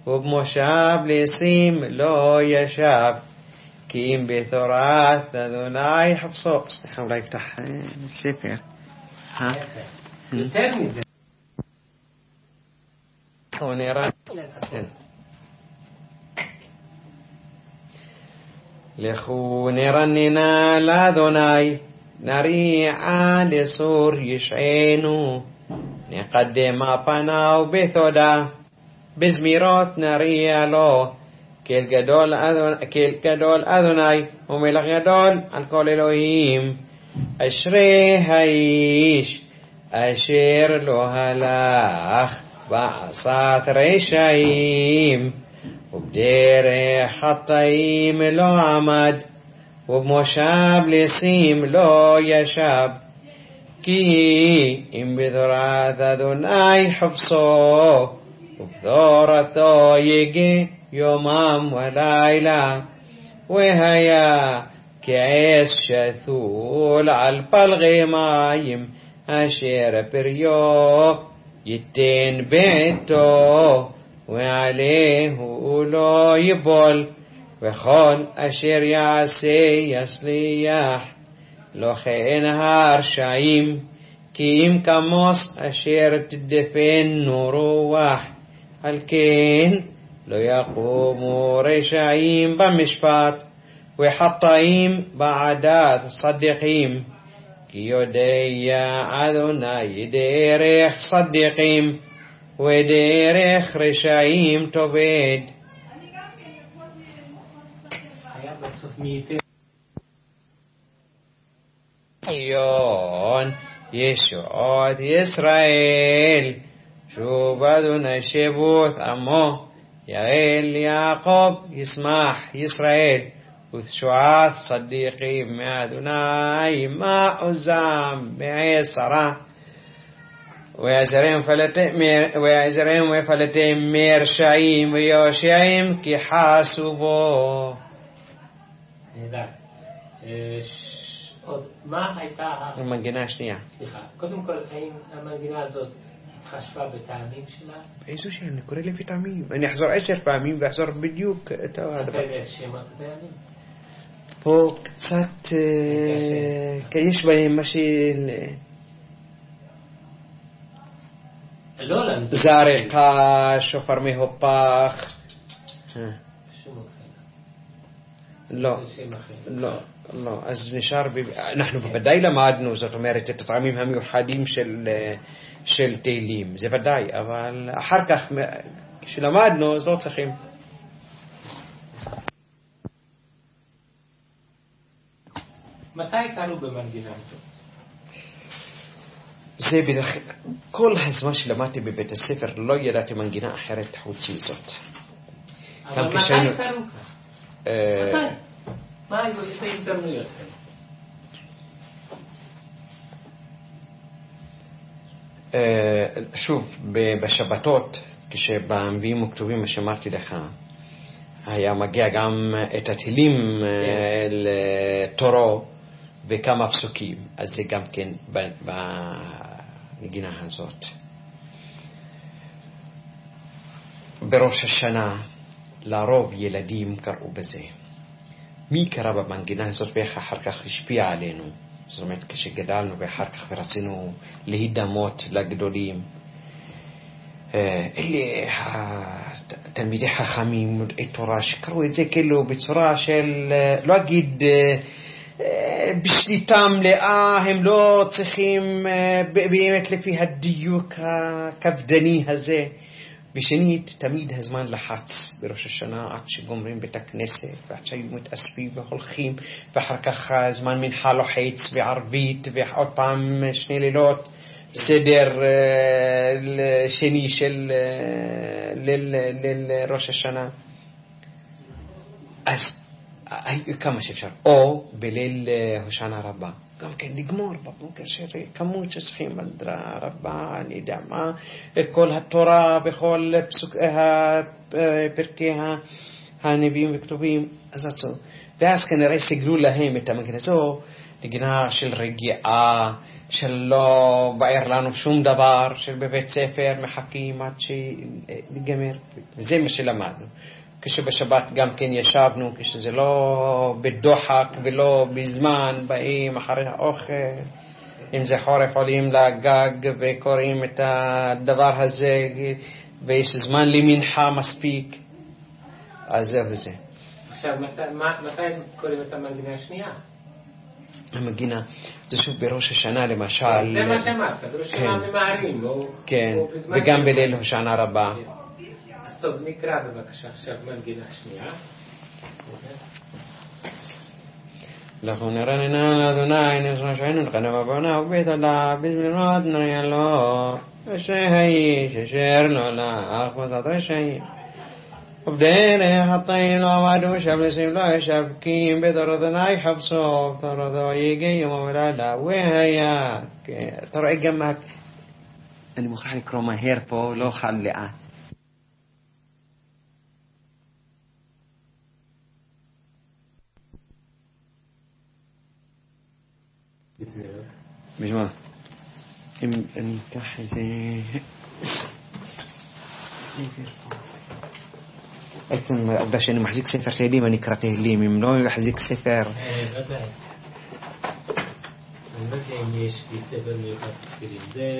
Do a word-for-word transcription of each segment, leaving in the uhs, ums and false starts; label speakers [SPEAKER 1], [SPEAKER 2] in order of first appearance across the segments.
[SPEAKER 1] ובמושב לשים לא ישב, כי אם בתורת אדוני חפשו. סליחה, אולי יפתח ספר.
[SPEAKER 2] יותר מזה.
[SPEAKER 1] הוא נראה. לכו נרננה לאדוני, נריעה לסור ישענו, נקדם פניו בתודה, בזמירות נריע לו, כל גדול אדוני, כל גדול אדוני ומלך גדול על כל אלוהים. אשרי האיש אשר לא הלך בעשת רשעים, ובדרך חטאים לא עמד, ובמושב לשים לא ישב, כי אם בתורת אדוני חפשו, ובתורתו יגע יומם ולילה. והיה כעץ שתול על פלגי מים, אשר פריו ייתן בעתו, ועליהו לא ייבול, וכל אשר יעשה יצליח. לא כן הרשעים, כי אם כמוס אשר תדפנו רוח, על כן לא יקומו רשעים במשפט, וחטאים בעדת צדיקים. כי יודע אדוני דרך צדיקים, ודרך רשעים תאבד. ציון ישועות ישראל, שוב אדוני שבות עמו, יעל יעקב ישמח ישראל, ותשועת צדיקים מאדוני מעוזם בעשרה. ויעזרם ופלטם מרשעים ויושעים כי חסו בו.
[SPEAKER 2] נהדר. עוד, מה הייתה...
[SPEAKER 1] המנגינה השנייה.
[SPEAKER 2] סליחה, קודם כל, האם המנגינה הזאת התחשבה בטעמים שלה?
[SPEAKER 1] איזו שאני קורא לפי טעמים. אני אחזור עשר פעמים ואחזור בדיוק את הדבר.
[SPEAKER 2] אתה יודע שמות הטעמים?
[SPEAKER 1] פה קצת... יש בהם משהו...
[SPEAKER 2] לא,
[SPEAKER 1] זרקה, שופר מהופך. לא, לא, לא. אז נשאר, אנחנו בוודאי למדנו, זאת אומרת, את הטעמים המיוחדים של, של תהילים, זה ודאי, אבל אחר כך, כשלמדנו, אז לא צריכים.
[SPEAKER 2] מתי קראו במנגינה הזאת?
[SPEAKER 1] זה בדרך, כל הזמן שלמדתי בבית הספר לא ידעתי מנגינה אחרת חוץ מזאת.
[SPEAKER 2] אבל מתי קראו כאן? מתי? מה היו את ההזדמנויות
[SPEAKER 1] האלה? שוב, בשבתות, כשבנביאים וכתובים מה שאמרתי לך, היה מגיע גם את התהילים לתורו וכמה פסוקים, אז זה גם כן בנגינה הזאת. בראש השנה לרוב ילדים קראו בזה. מי קרא במנגינה הזאת ואיך אחר כך השפיע עלינו? זאת אומרת, כשגדלנו ואחר כך ורצינו להידמות לגדולים. אלה התלמידי חכמים, מודעי תורה, שקראו את זה כאילו בצורה של, לא אגיד בשליטה מלאה, הם לא צריכים באמת לפי הדיוק הקפדני הזה. ושנית, תמיד הזמן לחץ בראש השנה עד שגומרים בית הכנסת ועד שהיו מתאספים והולכים, ואחר כך הזמן מנחה לוחץ וערבית ועוד פעם שני לילות סדר שני של ליל ראש השנה. אז כמה שאפשר, או בליל הושענא רבה גם כן לגמור בבוקר שכמות שצריכים בדרה רבה, אני יודע מה, כל התורה בכל פסוק, פרקי הנביאים וכתובים, אז עצו. ואז כנראה סגלו להם את המנגינה הזו, נגינה של רגיעה, של לא בעיר לנו שום דבר, של בבית ספר מחכים עד שיגמר. וזה מה שלמדנו. כשבשבת גם כן ישבנו, כשזה לא בדוחק ולא בזמן, באים אחרי האוכל, אם זה חורף עולים לגג וקוראים את הדבר הזה, ויש זמן למנחה מספיק. אז זה וזה.
[SPEAKER 2] עכשיו, מתי קוראים את המנגינה השנייה?
[SPEAKER 1] המנגינה, זה שוב בראש השנה למשל.
[SPEAKER 2] זה מה שאמרת, בראש השנה ממהרים, לא?
[SPEAKER 1] כן, וגם בליל השנה רבה.
[SPEAKER 2] אז טוב, נקרא בבקשה עכשיו מנגינה השנייה.
[SPEAKER 1] לכו נרננה לאדוני נשנה שהיינו נכנה בבונה ובית עלה בזמנות נריה לו ושהאיש אשר לא לך וזאת רשעים ובדרך הטעים לא עמדו שבלסים לא ישב כי אם בית אדוני חפשו תורדו יגיע יום ולילה והיה אתה רואה גם אני מוכרח לקרוא מהר פה לא חל לאט בשביל אם אני אקח איזה ספר פה עצם העובדה שאני מחזיק ספר תהילים אני אקרא תהילים אם לא אחזיק ספר
[SPEAKER 2] ודאי אני לא יודע אם יש לי ספר מיוחד תהילים זה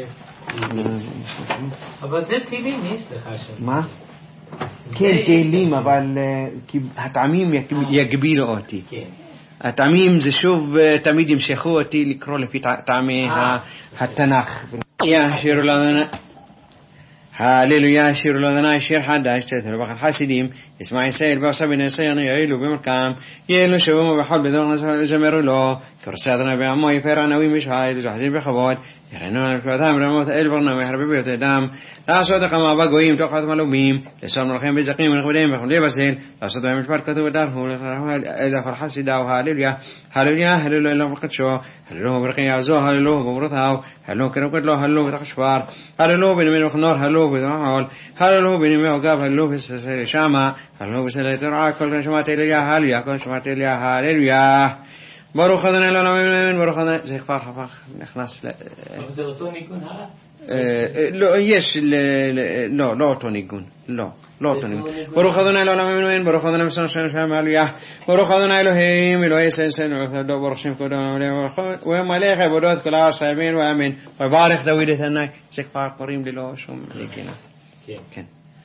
[SPEAKER 2] אבל זה תהילים יש לך שם
[SPEAKER 1] מה? כן תהילים אבל הטעמים יגבילו אותי כן הטעמים זה שוב תמיד ימשכו אותי לקרוא לפי טעמי התנ"ך. ישיר לנו הללויה שיר לנו שיר חדש תתרו בחד חסידים ישמע ישראל ועשה בני ישראל יעילו במרקם יעלו שבום ובחול בדור נזמרו לו כורסי אדוני בעמו יפר ענבים בשחייל וזוחדים בכבוד ירנו על פשוטם רמות אל ברנם יחרבי ביותדם לעשות לכמה בגויים תוך חתם הלאומים לסום מלכים בזקים ונכבדים וכבדי בסל לעשות בהם משפט כתוב ודרכו לכל חסידה והללויה הללויה הללו אלוהו וקדשו הללו ברכי יעזו הללו בברותיו הללו כנו קדלו הללו בתח שפר הללו בנמי וחנור הללו בתרחול הללו בנמי עוגב הללו בססל שמה הללו בסל תרעה כל כאן שמעת אליה הללויה כל שמעת אליה הללויה ברוך אדוני לעולמים ברוך אדוני זה כבר הפך נכנס
[SPEAKER 2] אבל זה אותו ניגון הלאה?
[SPEAKER 1] לא יש לא לא אותו ניגון לא לא אותו ניגון ברוך אדוני לעולמים ברוך אדוני מסון שם שם הללויה ברוך אדוני אלוהים אלוהי סנסן וכבודו ברוך שם כבודו ומלך עבודות כל הארץ אמן ואמן וברך דוד את עיני זה כבר קוראים ללא שום נגינה
[SPEAKER 2] כן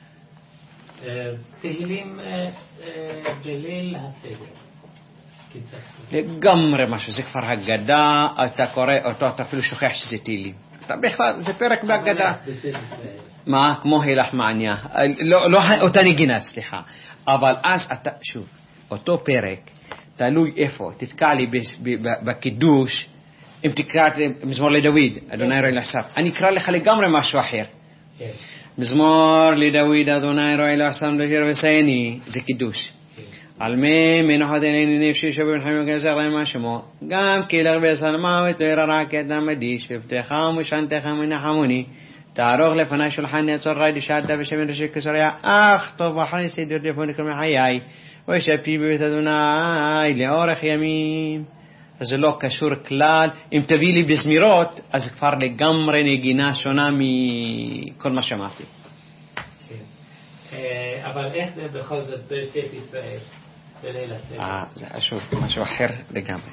[SPEAKER 2] תהילים בליל הסדר
[SPEAKER 1] לגמרי משהו, זה כבר הגדה, אתה קורא אותו, אתה אפילו שוכח שזה תהילים. אתה בכלל, זה פרק בהגדה. מה? כמו הילך מעניה. לא אותה נגינה, סליחה. אבל אז אתה, שוב, אותו פרק, תלוי איפה, תתקע לי בקידוש, אם תקרא את מזמור לדוד, אדוני רואי לאסף, אני אקרא לך לגמרי משהו אחר. מזמור לדוד, אדוני רואי לאסף, דשיר וסייני, זה קידוש. על מי מנוחת אליני נפשי שבין חיים וגזר למה שמו גם כי לרבי סלמה ותוירה רק את עמדי שבתך ומשענתך מנחמוני תערוך לפני שולחן יצור ראי דשעת ושמן ראשי כסריה אך טוב אחרי סידור דפוני כל מחיי ושפי בבית אדוני לאורך ימים אז זה לא קשור כלל אם תביא לי בזמירות אז כבר לגמרי נגינה שונה מכל מה שמעתי
[SPEAKER 2] אבל איך זה בכל זאת בצאת ישראל
[SPEAKER 1] אה, זה משהו אחר לגמרי.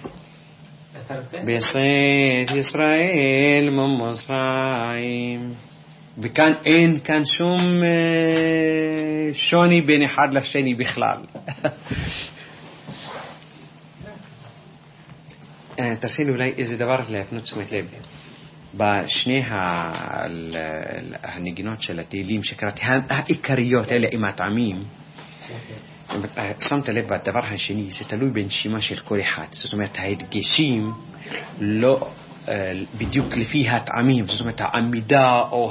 [SPEAKER 1] בצאת ישראל ממצרים וכאן אין כאן שום שוני בין אחד לשני בכלל. תרשי אולי איזה דבר להפנות תשומת לב. בשני הנגינות של התהילים שקראתי העיקריות אלה עם הטעמים שמת לב בדבר השני זה תלוי בנשימה של כל אחד זאת אומרת ההדגשים לא בדיוק לפי הטעמים זאת אומרת העמידה או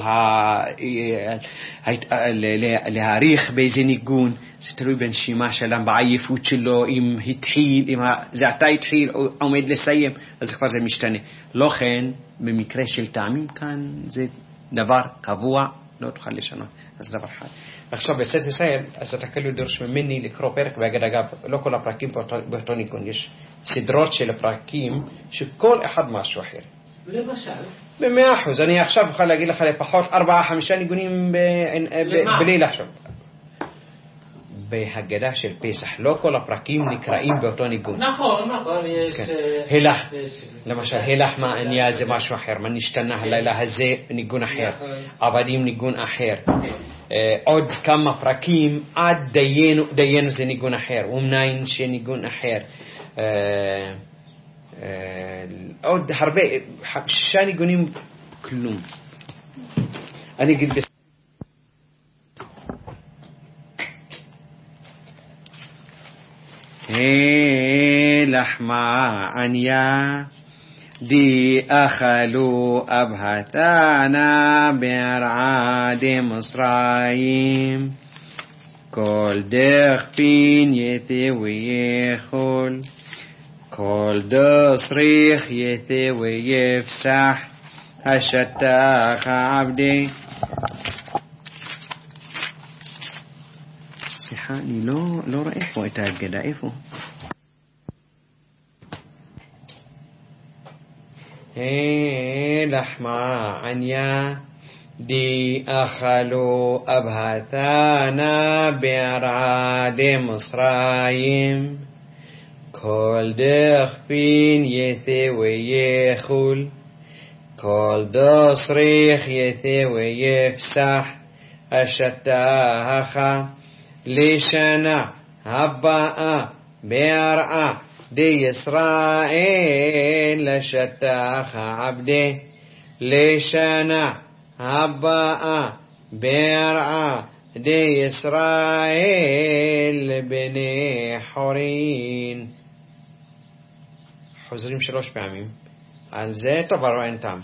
[SPEAKER 1] להעריך באיזה ניגון זה תלוי בנשימה שלהם בעייפות שלו אם התחיל אם זה עתה התחיל או עומד לסיים אז כבר זה משתנה לא כן במקרה של טעמים כאן זה דבר קבוע לא תוכל לשנות. אז דבר אחד. עכשיו בספר ישראל, אז אתה כאילו דורש ממני לקרוא פרק, ואגב אגב, לא כל הפרקים באותו ניגון, יש סדרות של הפרקים שכל אחד משהו אחר.
[SPEAKER 2] למשל?
[SPEAKER 1] במאה אחוז, אני עכשיו יכול להגיד לך לפחות ארבעה, חמישה ניגונים בלי לחשוב. בהגדה של פסח, לא כל הפרקים נקראים באותו ניגון.
[SPEAKER 2] נכון, נכון, יש...
[SPEAKER 1] הילך, למשל, הילך מעניה זה משהו אחר, מה נשתנה הלילה הזה ניגון אחר, עבדים ניגון אחר. עוד כמה פרקים, עד דיינו, דיינו זה ניגון אחר, ומניין שניגון אחר. עוד הרבה, שישה ניגונים כלום. אני אגיד בסדר. הילך מעניה די אכלו אבהתנה ברעד מצרים כל דרך פין יתה ויכול כל דסריך יתה ויפסח השטח עבדי. סליחה, אני לא, לא רואה פה את ההגדה, איפה? הילך מעניה די אכלו אבהתנה ברעד מצרים כל דרך פין יתה ויכול כל דסריך יתה ויפסח השטח לשנה הבאה בהרעה די ישראל לשטח עבדי לשנה הבאה בהרעה די ישראל בני חורין. חוזרים שלוש פעמים על זה, טוב, אבל אין טעם.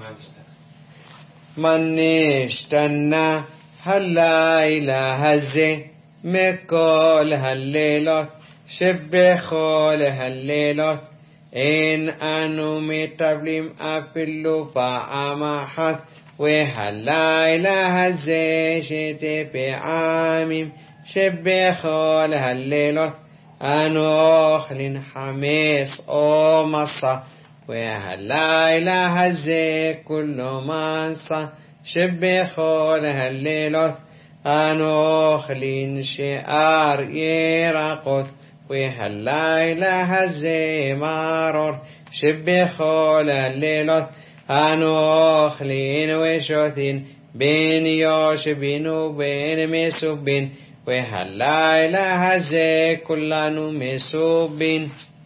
[SPEAKER 1] מה נשתנה הלילה הזה מכל הלילות שבכל הלילות אין אנו מטבלים אפילו פעם אחת והלילה הזה שתי פעמים שבכל הלילות אנו אוכלים חמץ או מסע והלילה הזה כולו מסע שבכל הלילות אנו אוכלים שאר ירקות והלילה הזה מרור שבכל הלילות אנו אוכלים ושותים בין יושבים ובין מסובין והלילה הזה כולנו מסובין.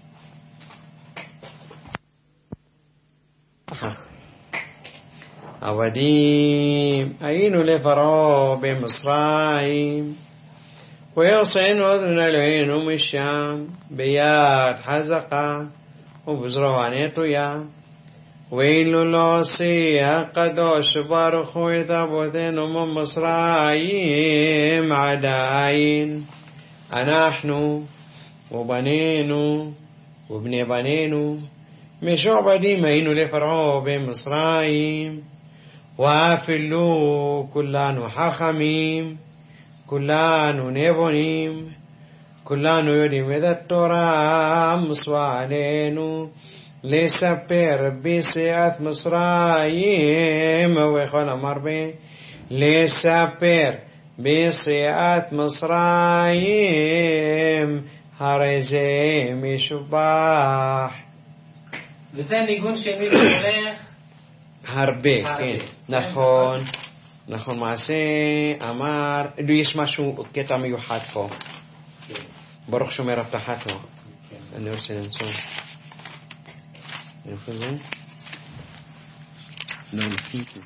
[SPEAKER 1] עבדים היינו לפרעה במצרים ויוצאנו אדון אלוהינו משם ביד חזקה ובזרוע נטויה ואילו לא עושה הקדוש ברוך הוא את אבותינו ממצרים עדיין אנחנו ובנינו ובני בנינו משועבדים היינו לפרעה במצרים ואפילו כולנו חכמים כולנו נבונים כולנו יודעים את התורה מצווה עלינו לספר ביציאת מצרים וכל המרבה לספר ביציאת מצרים הרי זה משובח.
[SPEAKER 2] וזה ניגון שמי הולך
[SPEAKER 1] הרבה, כן, נכון, נכון, מעשה אמר, יש משהו, קטע מיוחד פה, ברוך שומר הבטחתו, אני רוצה למצוא, איפה זה? לא, לפי זה.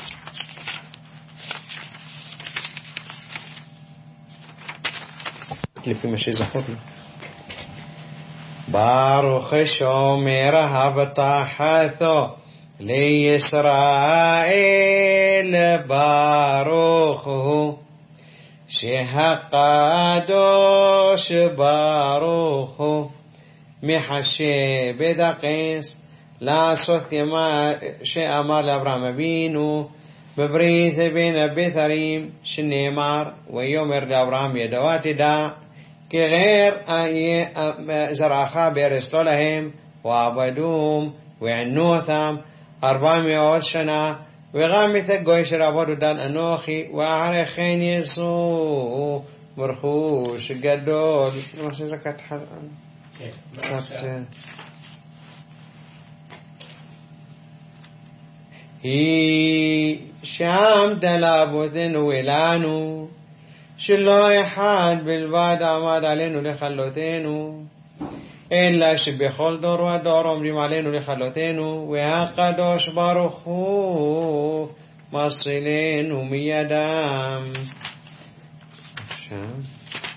[SPEAKER 1] לפי מה שזכות לי. ברוך שומר הבטחתו לישראל ברוך הוא שהקדוש ברוך הוא מחשב בדקס לעשות כמה שאמר לאברהם אבינו ببريث بين بثريم شنيمار ويومر لأبراهام يدوات دا كغير زرعخا بيرسلو لهم وعبدوهم وعنوثم أربعمائة سنة وغامت الجويش رابطو دان أنوخي وعرخين يسوع مرخوش قدول مرسي زكاة حلقان هي شام دلابوذن ولانو شلو يحاد بالبعد عماد علينو لخلوتينو إلا شبخول دور ودور أمريم علينو لخلوتينو وهاقدوش باروخو مصلينو ميادام شام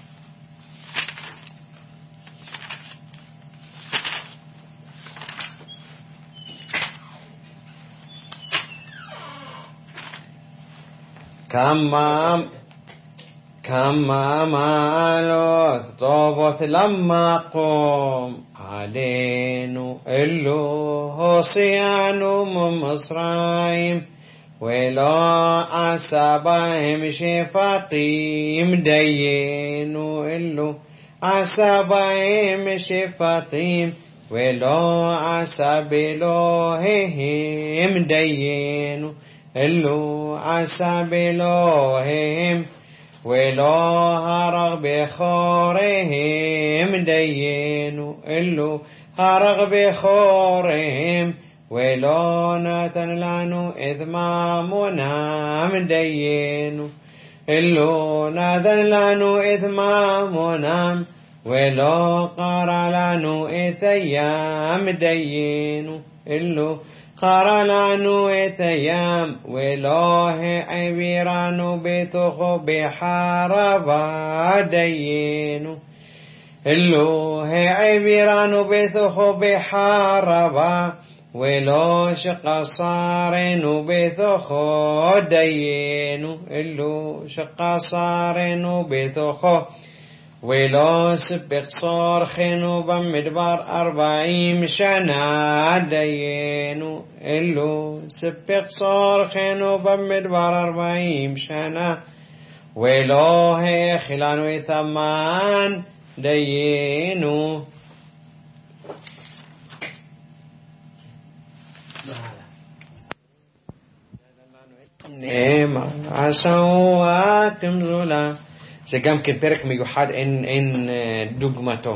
[SPEAKER 1] كما كما مالوث طوبث لما قوم علينو إلو هوسيانو من مصرايم ولو عصابهم شفاطيم دينو إلو عصابهم شفاطيم ولو عصاب لوههم دينو إلو عصاب لوههم ولو هرغ بخورهم دينو إلو هرغ بخورهم ولو ناتن لانو إثمامنا دينو إلو ناتن لانو إثمامنا ولو قرى لانو إثيام دينو إلو قرى لانو إثيام ولوه عبيرانو بيتوخو بحاربا دينو اللوه عبيرانو بيتوخو بحاربا ولو شق صارنو بيتوخو دينو اللو شق صارنو بيتوخو ولو سبق صارخنو بمدبر أربعين سنة دينو إلو سبق صارخنو بمدبر أربعين سنة ولو هي خلانو ثمان دينو نعم عسواكم زولا זה גם כן פרק מיוחד, אין, אין דוגמתו.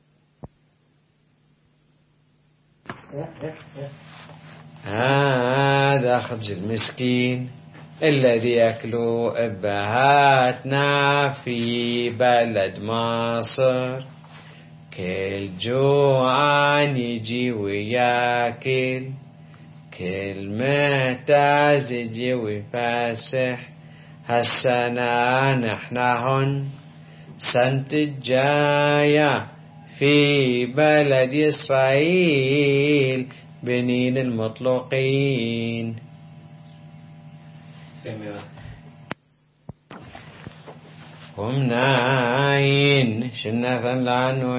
[SPEAKER 1] هذا خبز المسكين الذي يأكل أبهاتنا في بلد مصر. كل جوعان يجي وياكل، كل محتاج يجي ويفسح. هالسنة نحنهن سنة الجاية في بلد إسرائيل بنين المطلقين. هم ناين شنفا لعنو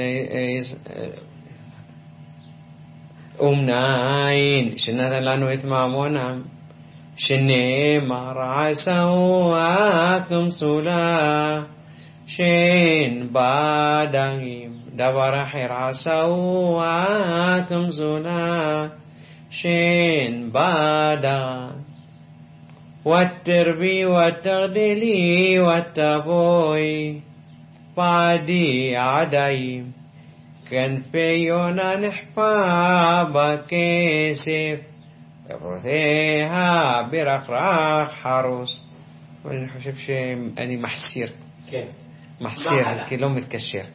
[SPEAKER 1] هم ناين شنفا لعنو إتمامونهم شنيمر عسواكم سلا شين بادايم دبر حير عسواكم سلا شين بادا والتربي والتغدلي والتبوي بادي عدايم كان فيونا نحفا كيسف بروثيها برخراخ حروس. وانا حشوف شيء اني محسير محسير كيلو متكشير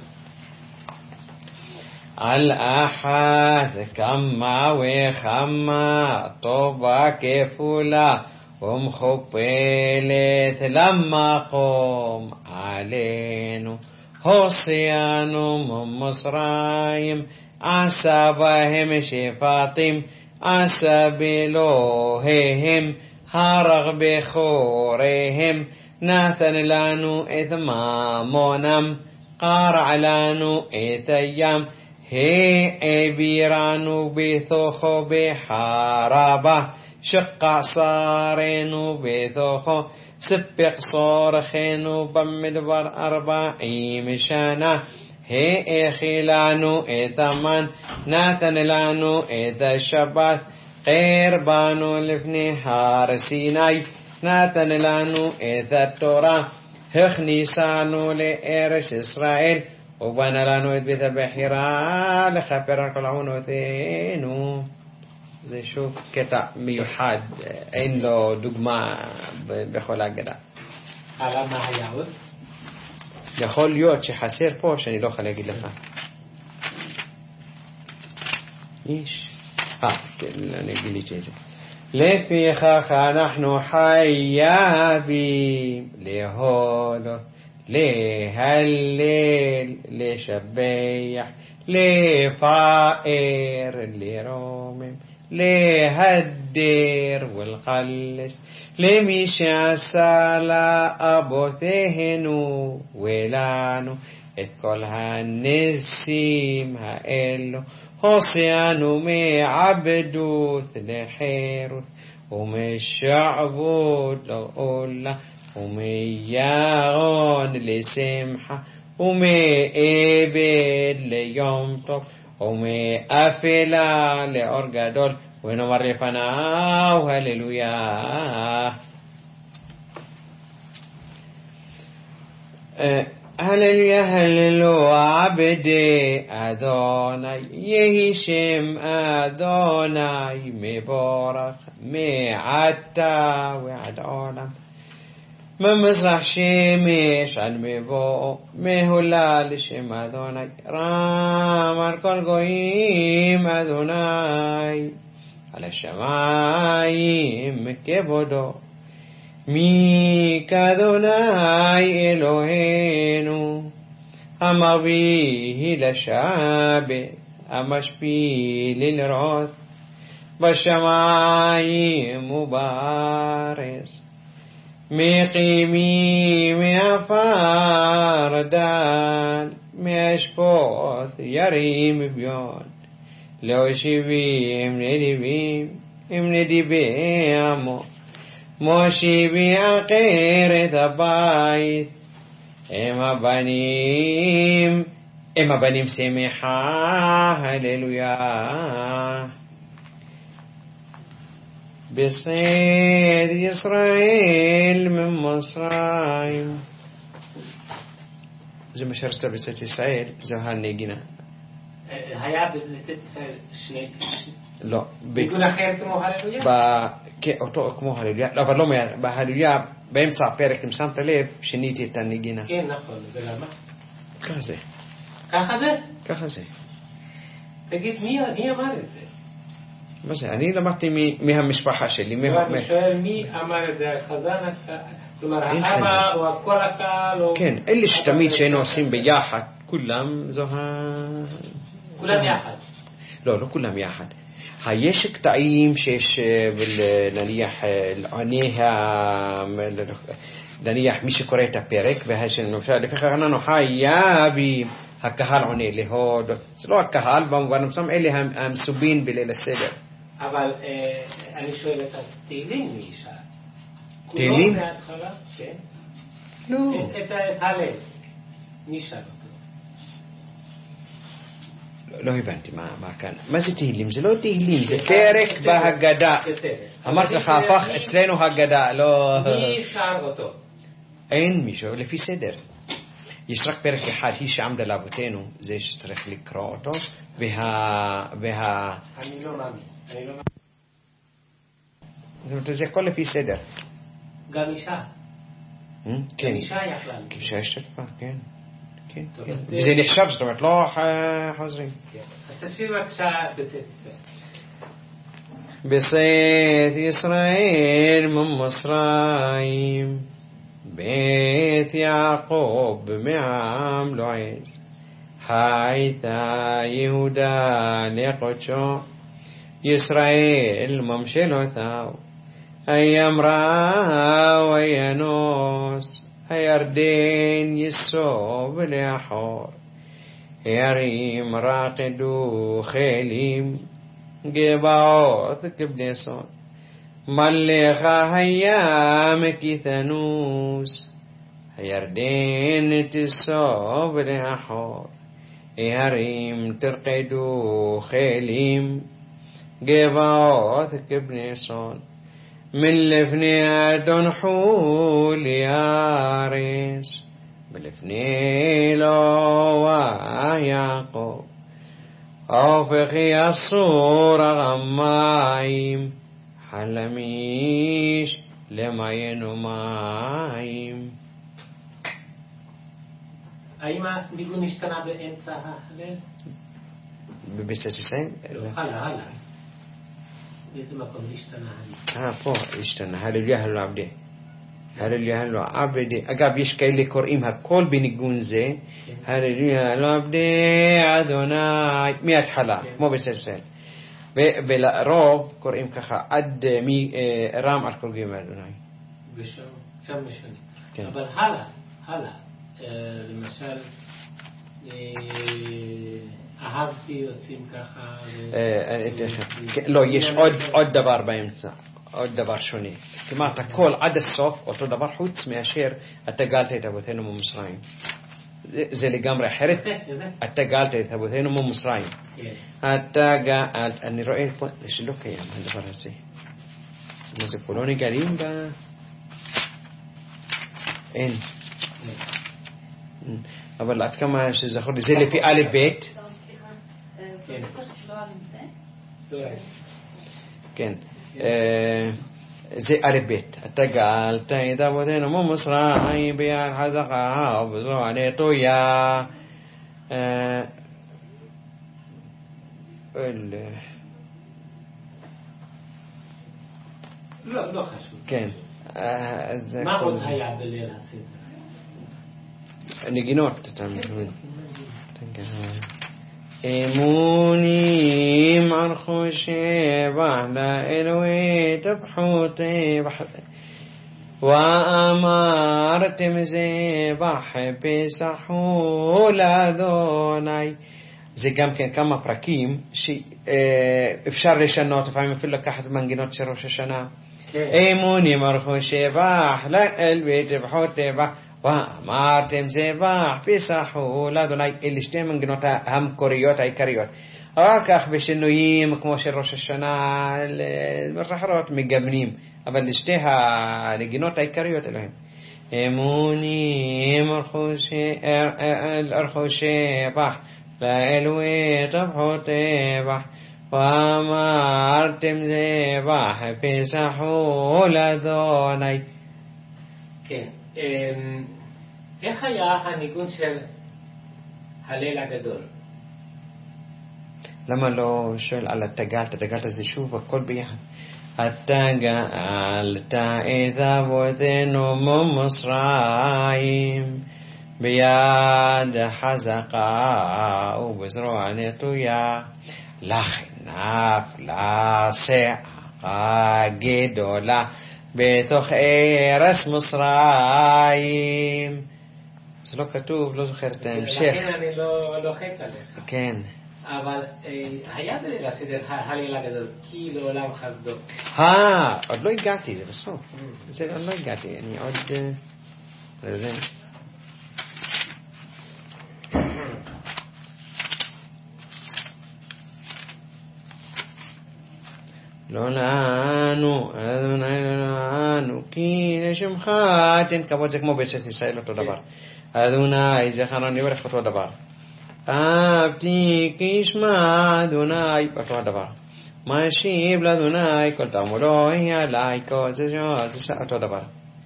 [SPEAKER 1] الأحد كما وخما طوبا كفولا ومخبلت لما قوم علينو هوسيانو من مصرايم عسابهم شفاطيم عسابلوههم هرغ بخورهم ناثن لانو إثمامونم قارع لانو إثيام هي إبيرانو بثوخو بحاربة شق عصارين بثوخو سبق صارخين بمدبر أربعين شانا هي خلانو إتمان ناتن لانو إتا شبات غير بانو لفني هار سيناي ناتن لانو إتا التورا هخني سانو لإرس إسرائيل وبنا لانو إدبث البحيرة لخبر كلعونو ثينو زي شوف قطع ميوحد אין לו דוגמה בכל ההגדה.
[SPEAKER 2] على מה היה עוד?
[SPEAKER 1] יכול להיות שחסר פה שאני לא יכול להגיד לך. יש. אה, כן, אני גיליתי את זה. לפיכך אנחנו חייבים להודות, להלל, לשבח, לפאר, לרומם, להדר ולחלס למי שעשה לאבותינו ולנו את כל הנסים האלו, הוציאנו מעבדות לחירות ומשעבוד לעולה ומירון לשמחה ומעבד ליום טוב ומאפלה לאור גדול, ונאמר לפניו הללויה. הללויה הללו עבדי אדוני, יהי שם אדוני מבורך מעתה ועד עולם. ממזרח שמש עד מבוא מהולל שם אדוני, רם על כל גויים אדוני, על השמיים כבודו, מי כאדוני אלוהינו, המביא לשבת, המשפיל לראות, בשמיים ובארץ. מקימי מעפר דל, מהשפוט ירים ביון, להושיבי עם נדיבים, עם נדיבי עמו, מושיבי עקרת הבית, עם הבנים, עם הבנים שמחה, הללויה. بصيد إسرائيل من مصرين زي ما شرسة بصيد إسرائيل زي هالنيجينا
[SPEAKER 2] هيا بصيد إسرائيل شني
[SPEAKER 1] لا
[SPEAKER 2] بيكون أخير كمو هاللويا
[SPEAKER 1] با كي أوتو كمو هاللويا لا فلو ما بهاللويا بيمسع بيرك مسام تليف شنيتي تانيجينا
[SPEAKER 2] كين نقول بلما
[SPEAKER 1] كذا
[SPEAKER 2] كذا
[SPEAKER 1] كذا
[SPEAKER 2] تجد مية مية مرة
[SPEAKER 1] بس אני למדתי מהמשפחה שלי.
[SPEAKER 2] אני שואל מי אמר את זה, חזן, כלומר האבא או כל הקהל?
[SPEAKER 1] כן, אלה שתמיד שהיינו עושים ביחד, כולם זו ה...
[SPEAKER 2] כולם יחד?
[SPEAKER 1] לא, לא כולם יחד. יש קטעים שיש, נניח, נניח מי שקורא את הפרק, לפיכך אנחנו חייבים, הקהל עונה להודות. זה לא הקהל במובן מסוים, אלה המסובין בליל הסדר.
[SPEAKER 2] אבל אני שואל את התהילים מי ישאל.
[SPEAKER 1] תהילים?
[SPEAKER 2] כולו מההתחלה? כן.
[SPEAKER 1] לא.
[SPEAKER 2] את הלב. מי ישאל אותו?
[SPEAKER 1] לא הבנתי מה כאן. מה זה תהילים? זה לא תהילים, זה פרק בהגדה. אמרתי לך, הפך אצלנו הגדה, לא...
[SPEAKER 2] מי שר אותו?
[SPEAKER 1] אין מישהו, לפי סדר. יש רק פרק אחד, היא שעמדה לאבותינו, זה שצריך לקרוא אותו, וה... וה...
[SPEAKER 2] אני לא מאמין. אני לא מאמין.
[SPEAKER 1] זאת אומרת, זה הכל לפי סדר.
[SPEAKER 2] גם אישה.
[SPEAKER 1] כן.
[SPEAKER 2] גם אישה יכלה.
[SPEAKER 1] אישה השתתפה, כן. כן. וזה נחשב, זאת אומרת, לא חוזרים.
[SPEAKER 2] אז תשאיר בבקשה בצאת ישראל.
[SPEAKER 1] בצאת ישראל ממצרים, בית יעקב מעם לועז, הייתה יהודה לקודשו, ישראל ממשלותיו, הימרה וינוס, הירדן יסוב לאחור, הרים רקדו חלים, גבעות כבני סוד, ملخا هيام كيثانوس هيردين تسوبر أحور إهريم ترقدو خيليم جباوث كبنيسون من لفني أدون حول ياريس بلفني لو يعقوب أوفقي الصورة غمايم حلميش لما ينمايم.
[SPEAKER 2] أي ما بيقول نشتنا بإنساها هلا
[SPEAKER 1] ببساتسين
[SPEAKER 2] هلا هلا لازم أكون نشتنا هلا
[SPEAKER 1] ها فو نشتنا هلا اليهلو عبدي هلا اليهلو عبدي أقاب يشكي لي كوريمها كل بنيجون زي هلا اليهلو عبدي أدوناي مئة حلا مو بساتسين بلا روب كوريم كخا أد مي رام على كل جيم أدوناي
[SPEAKER 2] بشو شو مشون قبل هلا هلا لمثال أهبتي وسيم كخا
[SPEAKER 1] لو يش عد عد دبر بيمتى عد دبر شوني كما تقول عد الصف وتو دبر حوت مياشير أتقال تيتابوثين مو مصراين زي اللي قام رحرت أتقال تيتابوثين مو مصراين أتقال أني رأيت إيش لوك يا من دبر هسي مزي كولوني قريم با إن أول أتكلم شيء زخور زي اللي في آل بيت كن زي آل بيت أتقال تيدا ودين مو مصراعي بيان حزقها وبزرع نيتويا ال
[SPEAKER 2] لا لا خشوا
[SPEAKER 1] كن
[SPEAKER 2] ما قلت هاي عبد الليل هسيد
[SPEAKER 1] نجينوت تتعملون إيموني مرخوشي بعد إلوي تبحوتي بحث وأمرت مزيبح بسحولة ذوني زي كم كان كم براكيم شيء إفشار لشنوت فاهم في لك أحد منجنوت شروش الشنا إيموني مرخوشي بح لا البيت بحوتي بح ومارتم زباح بيسحو لا دوناي اللي شتي من جنوتا هم كوريوت أي كريوت أكخ بشنويم كم شروش الشنا المرحرات مجبنيم أبل اللي شتيها لجنوتا أي كريوت لهم إيموني مرخوشي الأرخوشي بح لا الوي تبحوتي بح ومارتم زباح بيسحو لا دوناي
[SPEAKER 2] כן, איך היה הניגון של הליל הגדול?
[SPEAKER 1] למה לא שואל על התגלת, התגלת זה שוב הכל ביחד. התגלת את אבותינו ממצרים ביד חזקה ובזרוע נטויה לכנף לסעה גדולה בתוך ארץ מצרים. זה לא כתוב, לא זוכר את ההמשך.
[SPEAKER 2] לכן אני לא לוחץ עליך.
[SPEAKER 1] כן.
[SPEAKER 2] אבל היה בליל הסדר הליל הגדול, כי לעולם חסדו.
[SPEAKER 1] אה, עוד לא הגעתי, זה בסוף. זה עוד לא הגעתי, אני עוד... זה... לא לנו, אדוני לנו, כי לשמך תן כבוד, זה כמו בצאת ישראל אותו דבר. אדוני, זכרנו יברך אותו דבר. אהבתי כי ישמע אדוני אותו הדבר. משיב לאדוני כל תעמולו יהיה עלי כל זה זה אותו דבר.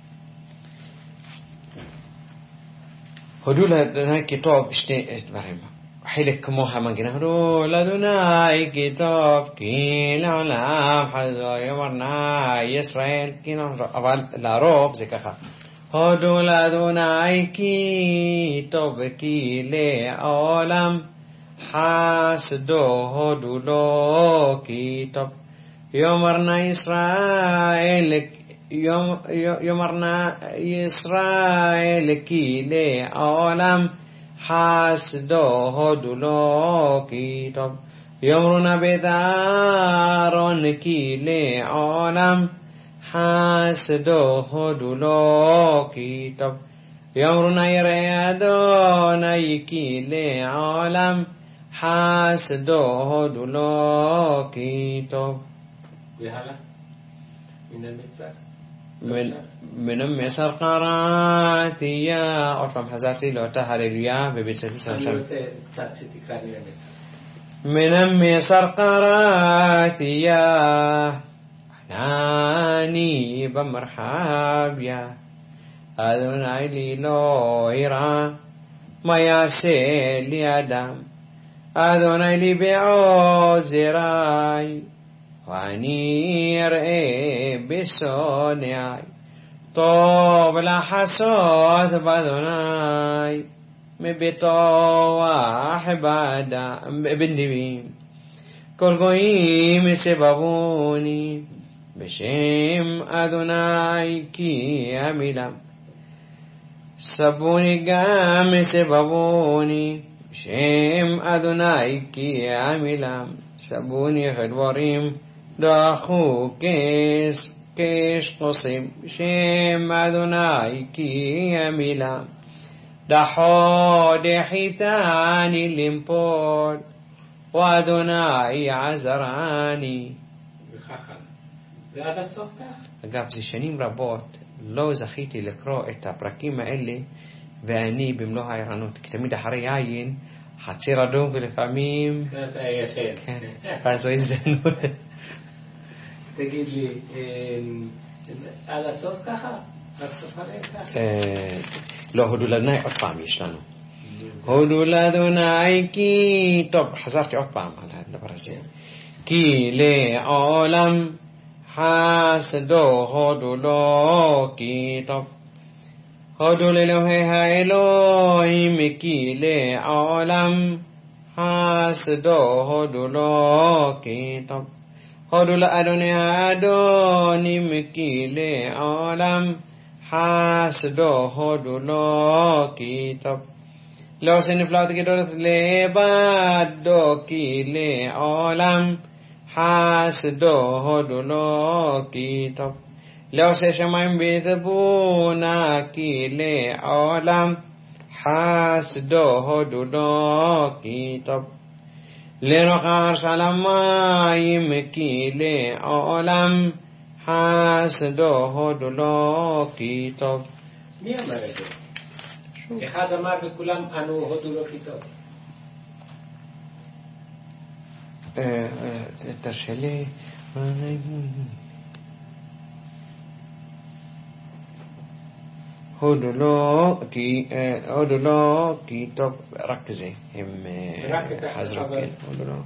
[SPEAKER 1] הודו לאדוני כי טוב שני דברים. חלק כמו המנגינה, הודו לאדוני כי טוב כי לעולם חזו יאמרנה ישראל כי נעזור. אבל לרוב זה ככה. הודו לאדוני כי טוב כי לעולם חסדו הודו לו כי טוב יאמרנה ישראל יאמרנה ישראל כי לעולם חסדו הודו לו כי טוב יאמרו נא בית אהרון כי לעולם חסדו הודו לו כי טוב. יאמרו נא יראה אדוני כי לעולם, חסדו הודו לו כי טוב.
[SPEAKER 2] והלאה, מן המצר.
[SPEAKER 1] מן המצר קראתי יה. עוד פעם חזרתי לאותה הללויה ובצאתי שם.
[SPEAKER 2] אני רוצה קצת שתקרא מן המצר.
[SPEAKER 1] מן המצר קראתי יה, חנני במרחב יה. אדוני לי לא ירא, מה יעשה לי אדם? אדוני לי בעוזרי, ואני אראה בשונאי. טוב לחסות באדוני, מבטוח בנדיבים. כל גויים סבבוני, בשם אדוני כי עמילם. סבוני גם סבבוני, בשם אדוני כי עמילם. סבוני חדברים דחו כס כשחוסים, בשם אדוני כי עמילם. דחו דחיתני למפול, ואדוני עזרני.
[SPEAKER 2] וככה ועד הסוף כך.
[SPEAKER 1] אגב, זה שנים רבות לא זכיתי לקרוא את הפרקים האלה ואני במלוא הערנות, כי תמיד אחרי יין חצי רדום ולפעמים
[SPEAKER 2] אתה ישן.
[SPEAKER 1] כן, אז זו הזדמנות.
[SPEAKER 2] תגיד לי, עד הסוף ככה? עד סוף הרי ככה?
[SPEAKER 1] לא, הודו לאדוני עוד פעם יש לנו. הודו לאדוני כי טוב, חזרתי עוד פעם על הדבר הזה. כי לעולם חסדו הודו לו כי טוב. הודו לאלוהי האלוהים כי לעולם חסדו הודו לו כי טוב. הודו לאדוני האדונים כי לעולם חסדו הודו לו כי טוב. לא עושה נפלאות גדולות לבדו כי לעולם חסדו הודו לו כי טוב. לא עושה שמיים בתבונה כי לעולם חסדו הודו לו כי טוב. לנוחר של המים כי לעולם חסדו הודו לו כי טוב.
[SPEAKER 2] מי אמר את זה? אחד אמר וכולם ענו הודו לו כי טוב.
[SPEAKER 1] תרשה לי. הודו לו כי הודו לו כי טוב. רק זה הם חזרו. הודו לו.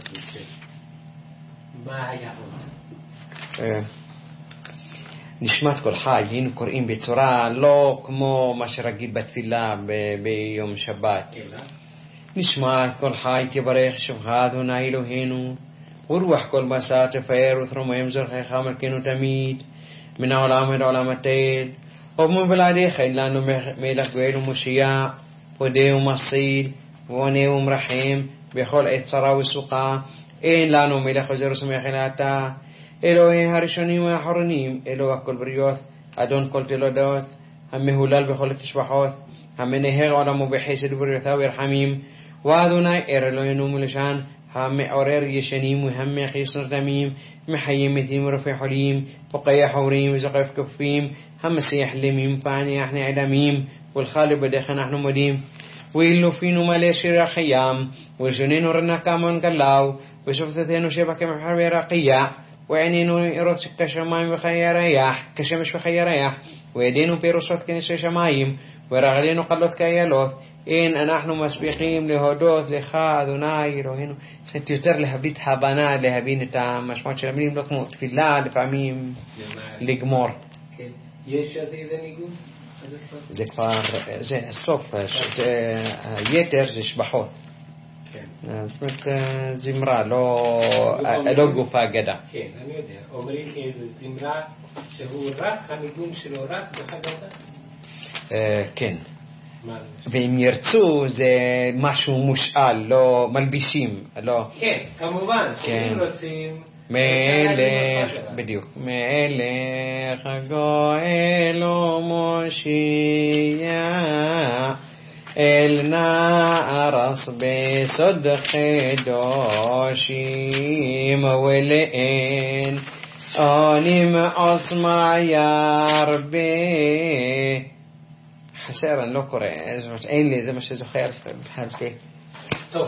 [SPEAKER 2] מה היה עוד?
[SPEAKER 1] נשמת כל חי, היינו קוראים בצורה לא כמו מה שרגיל בתפילה ביום שבת. נשמת כל חי תברך שמך אדוני אלוהינו, ורוח כל בשר תפאר ותרומם זרחך מלכנו תמיד, מן העולם עד העולם התל. ובמבלעדיך אין לנו מלך גואל ומושיע, פודה ומציל, ועונה ומרחם בכל עת צרה וסוכה. אין לנו מלך עוזר ושמח אלא אתה, אלוהי הראשונים והאחרונים, אלוה כל בריות, אדון כל תולדות, המהולל בכל התשבחות, המנהר עולמו בחסד ובריותיו ורחמים. ואדוני ער אלוהינו מלשן, המעורר ישנים והמכיס נרדמים, מחי מתים ורופא חולים, פוקח עורים וזוקף כפים, המסיח למים פעניח נעלמים, ולך לבדך אנחנו מודים. ואילו פינו מלא שיר החיים, ולשוננו רנקה מנגלו, ושופטתנו שבע כמחר ורקיע, ועינינו נראות כשמיים וחיי ריח, כשמש וחיי ריח, וידינו פירוסות כנשי שמיים, ורגלינו קלות כאיילות. אין אנחנו מספיקים להודות לך אדוני אלוהינו. זאת יותר להביא את הבנה, להבין את המשמעות של המילים, לא כמו תפילה לפעמים לגמור.
[SPEAKER 2] יש איזה ניגון?
[SPEAKER 1] זה כבר, זה הסוף, היתר זה שבחות. זאת אומרת זמרה, לא גופה אגדה.
[SPEAKER 2] כן, אני יודע. אומרים איזה זמרה שהוא רק הניגון שלו רק בחגדה?
[SPEAKER 1] כן. ואם ירצו זה משהו מושאל, לא מלבישים, לא.
[SPEAKER 2] כן, כמובן, שאם רוצים
[SPEAKER 1] ملך, בדיוק, מלך הגואל ומושיע, אל נערס בסוד קדושים, ולאין אונים עוצמה ירבה. חסר, אני לא קורא, אין לי, זה מה שזוכר בכלל שלי.
[SPEAKER 2] טוב.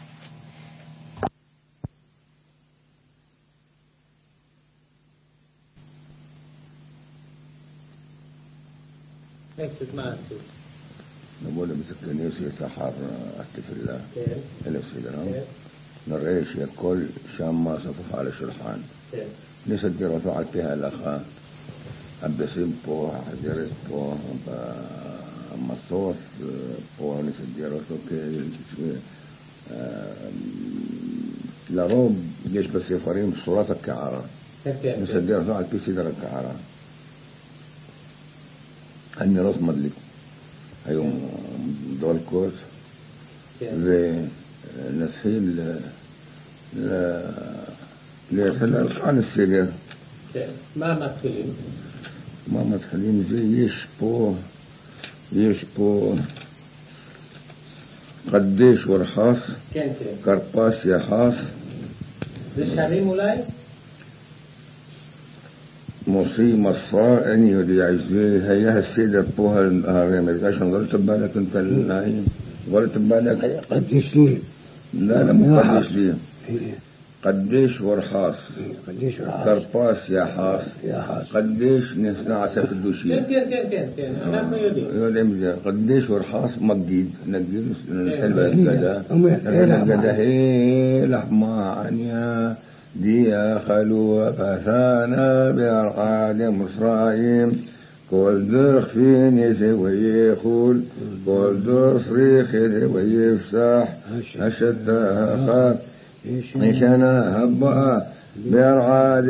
[SPEAKER 2] نفس ما أصير
[SPEAKER 3] نقول بسكنيس يسحر أتفلا ألف سلام نريش يكل شام ما صفف على شرحان نسدي رفع فيها الأخاء أبسم بو حجرت بو مصوص بو نسدي رفع كي لروب جيش بس يفريم صورتك كعرا نسدي رفع في سيدر الكعرا أني راس مدلك أيوم دول كورس ونسحيل ل لحلال عن السجر
[SPEAKER 2] ما مدخلين
[SPEAKER 3] ما مدخلين زي يشبو يشبو قديش ورحاس كرباس يحاس
[SPEAKER 2] زي شريم ولاي
[SPEAKER 3] مصي مصا أني يدي عزوي هيها السيدة بوها الهرمز عشان قلت بالك أنت النايم قلت بالك
[SPEAKER 4] قديش لي
[SPEAKER 3] لا لا مو قديش لي قديش ورحاس
[SPEAKER 4] قديش ورحاس
[SPEAKER 3] كرباس يا حاس
[SPEAKER 4] يا حاس
[SPEAKER 3] قديش نصنع سف الدوشية
[SPEAKER 2] كين كين كين كين أنا ما يدي
[SPEAKER 3] يدي قديش ورحاس مجيد نجيب نسحب الجدا الجدا هي لحمة عنيا دي خلوة فثانا بأرقاد مصرايم كل درخ فين يسوي يخول كل درخ صريخ يسوي يفسح أشدها خاف إشنا هبأ بأرقاد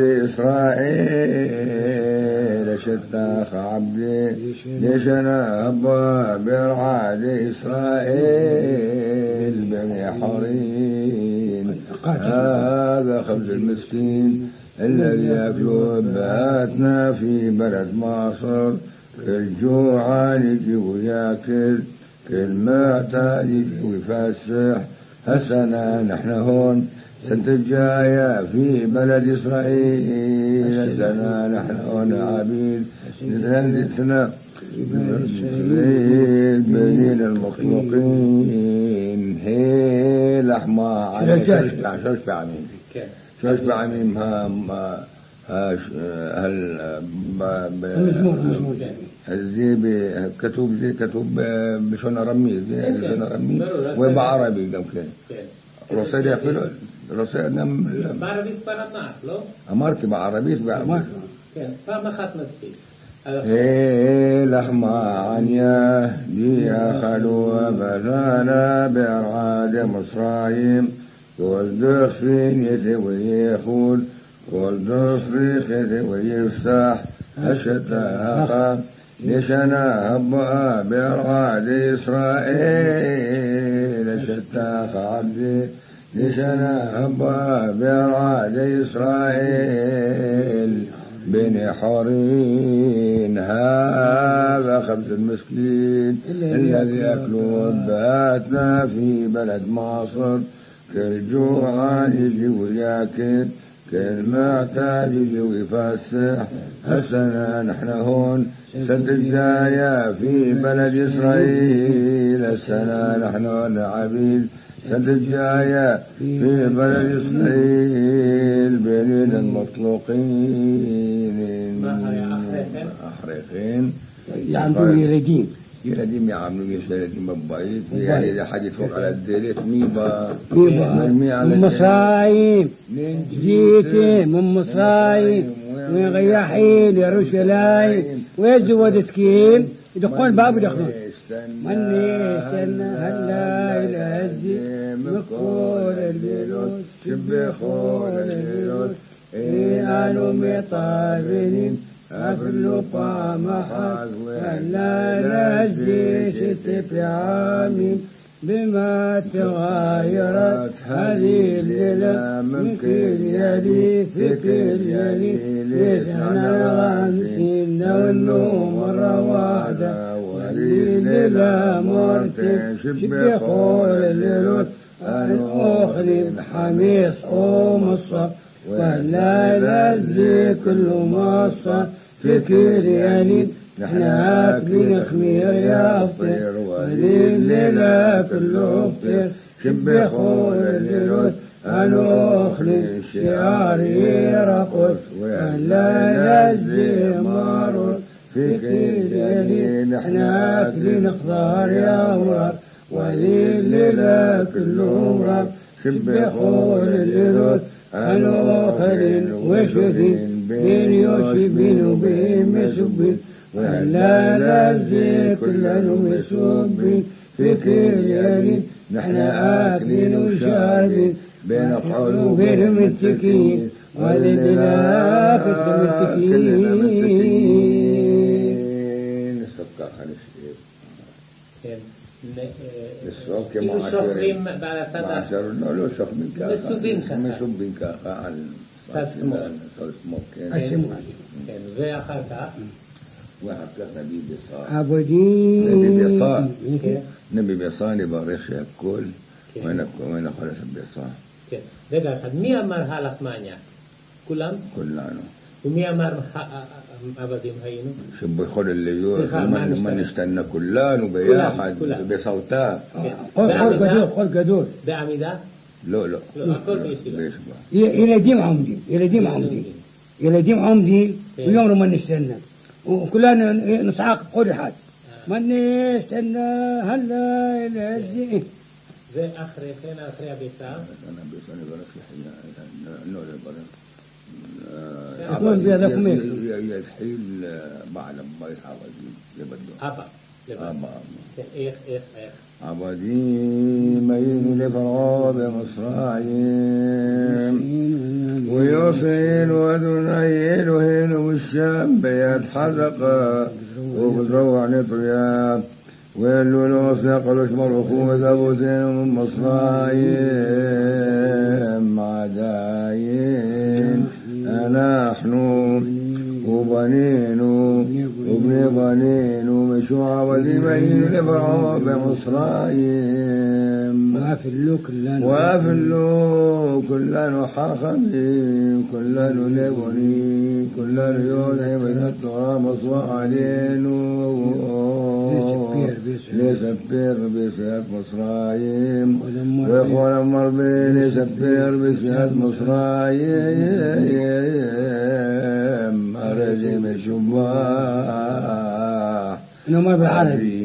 [SPEAKER 3] إسرائيل أشدها عبدي ليشنا هبأ بأرقاد إسرائيل بني حرين هذا خبز المسكين الذي يأكله أبهاتنا في بلد مصر كل جوعان يجي وياكل كل معتاد يجي ويفسح هسنا نحن هون سنة الجاية في بلد إسرائيل هسنا نحن هون عبيد نتهندسنا إسرائيل بين المخلوقين هي لحمة على شوش بعميم شوش بعميم ها ما هاش هل زي كتب زي كتب بشون رمي زي بشون رمي وبعربي كم كان رصيد يقول رصيد نم
[SPEAKER 2] بعربي بنات لو
[SPEAKER 3] أمرت بعربي بعربي
[SPEAKER 2] فما خات مسكين
[SPEAKER 3] إيه لحمة عنيا دي خلوة بزانا بأرعاد مصرايم كل دخفين يسوي يخول كل دصريخ يسوي يفسح أشتاها لشنا هبأ بأرعاد إسرائيل أشتاها عبدي لشنا هبأ بأرعاد إسرائيل بني حورين هذا خبز المسكين الذي يأكله أبهاتنا في بلد مصر كل جوعان يجي وياكل كل معتاد يجي ويفسح هسنا نحن هون سد الجاية في بلد إسرائيل السنة نحن هون عبيد سد الجاية في بلد إسرائيل بين المطلوقين أحرقين
[SPEAKER 4] يعملوا يردين
[SPEAKER 3] يردين يعملوا يردين ببايت يعني إذا حد يفوق على الديريت ميبا
[SPEAKER 4] ميبا من مصرايم جيتين من مصرايم من غياحين يروشلايم ويزود سكين يدخلون باب يدخلون من يستنى هلا الهزي مكور الليلوس شبخور الليلوس إيانو مطابنين أفلو طامحات هلا الهزي شتف عامين بما تغيرت هذه الليلة من كل يلي في كل يلي ليش احنا الغامسين والنوم مرة واحدة وهذه الليلة مرتين شبه خول الليلوت أن أخري حميص أم الصف والليلة الزي كل مصة في كل يلي نحن أكلين خمير يا فطير وهذه الليلة كله فطير شبه خول الليلوت أنا أخلي شعاري رقص والليلة الزي مارون في كل يلي نحن أكلين خضار يا مرار وهذه الليلة كله مرار شبه خول الليلوت أنا أخلين وشوفين بين يوشي بين وبين مسوبين ولا لازي كلنا مسوبين في كل يلي نحن آكلين وشاربين بين الحول وبين متكين ولدنا في المتكين
[SPEAKER 3] السكر خليش
[SPEAKER 2] السوق كما عشرين بعد فترة
[SPEAKER 3] عشر لا لا سوق من كذا
[SPEAKER 2] مسوبين كذا
[SPEAKER 3] مسوبين كذا عن
[SPEAKER 2] سموك
[SPEAKER 3] سموك
[SPEAKER 2] سموك زي أخذها
[SPEAKER 3] واحد كان نبي بيصار
[SPEAKER 4] عبدين
[SPEAKER 3] نبي بيصار نبي بيصار يبارش يأكل وين وين خلص بيصار
[SPEAKER 2] ده قال مية مرحلة مانيا كلهم
[SPEAKER 3] كلنا
[SPEAKER 2] ومية مرة أبدي مهينو
[SPEAKER 3] شو بيخل اللي يقول ما ما نستنى كلنا وبياحد بصوتات
[SPEAKER 4] خل قدور خل قدور
[SPEAKER 2] ده عميدا
[SPEAKER 3] لا لا
[SPEAKER 2] أكل بيصير
[SPEAKER 4] إلى ديم عمدي إلى ديم عمدي إلى ديم عمدي ويوم ما نستنى وكلنا نصعق كل حد ما نستنى هلا إلى الدين
[SPEAKER 2] زي آخر فين آخر بيسا
[SPEAKER 3] أنا بيساني برا في حين نور برا
[SPEAKER 4] أكون بيدكم
[SPEAKER 3] يسحيل بعلم ما يحاولين يبدو
[SPEAKER 2] أبا
[SPEAKER 3] أبا
[SPEAKER 2] إيه إيه إيه
[SPEAKER 3] عبدي مين لفراب مصراعيم ويوصيل ودنيل وهين والشام بيد حزقا وبزروع نطرياب ويلو الوصي قلوش مرخوم ذابوتين من مصراعيم عداين نحن وبنين وابن بنين ومشوع وذمين لفرعون بمصرايم
[SPEAKER 4] وافلو كلنا
[SPEAKER 3] وافلو كلنا حاخمين كلنا لبني كلنا يوضع من التراب مصوى علينا لسفير بسيف مصرايم ويقول مربي لسفير بسيف مصرايم أرجم الشباح
[SPEAKER 4] نمر بالعربي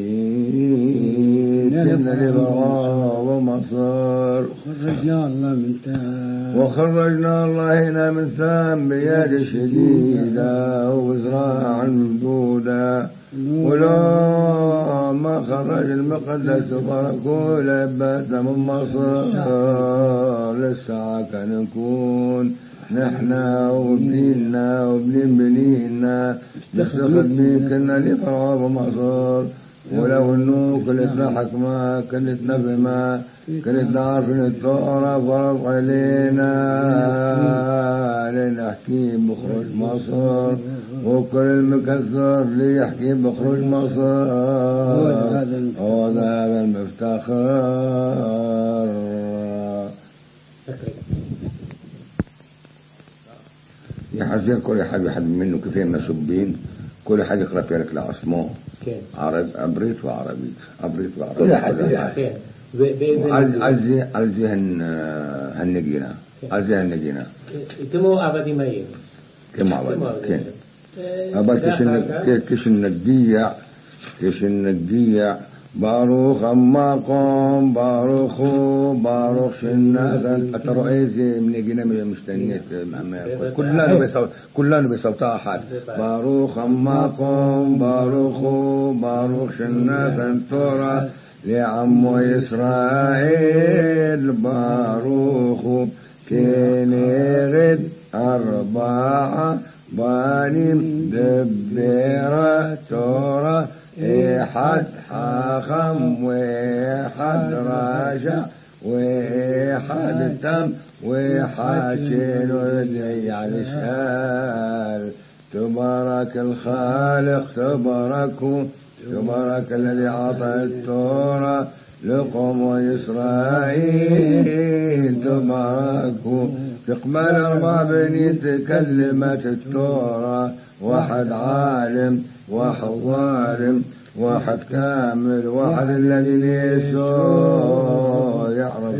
[SPEAKER 3] كنا لبغاب ومصر
[SPEAKER 4] خرجنا الله من تام
[SPEAKER 3] وخرجنا الله هنا من ثام بيد شديدة وزراع ممدودة ولو ما خرج المقدس فرقوا لبات من مصر لسه كان يكون نحنا وبنينا وبنين بنينا نستخد بيه كنا لفرعون مصر ولو انه كنتنا حكمة كنتنا بما كنتنا عارفين الثورة فرض علينا لنحكي بخروج مصر وكل المكسر ليحكي بخروج مصر هو هذا المفتخر. يحذر كل حد يحد منه كيفين مسبين كل حد يقرأ في لك لعصمه عرب أبريت وعربيت أبريت وعربيت كل حد عزي عزي هن هنجينا عزي هنجينا
[SPEAKER 2] كم أبدي ما يه
[SPEAKER 3] كم أبدي كم أبد كشن كشن الديع كشن الديع باروخ أما قام باروخ باروخ شناثا أترأيت من جينا من مستنيت كلنا بصوت كلنا بصوت أحد باروخ أما قام باروخ باروخ شناثا ترى لعم إسرائيل باروخ كنغد أربعة باني دبيرة ترى إحد حاخم وإحد وحاد التام وحاشين ودعي على الشال. تبارك الخالق تبارك تبارك الذي أعطى التوراة لقوم إسرائيل. تبارك تقبل أربع بني تكلمت التوراة. واحد عالم واحد ظالم واحد كامل واحد الذي ليسوع يعرف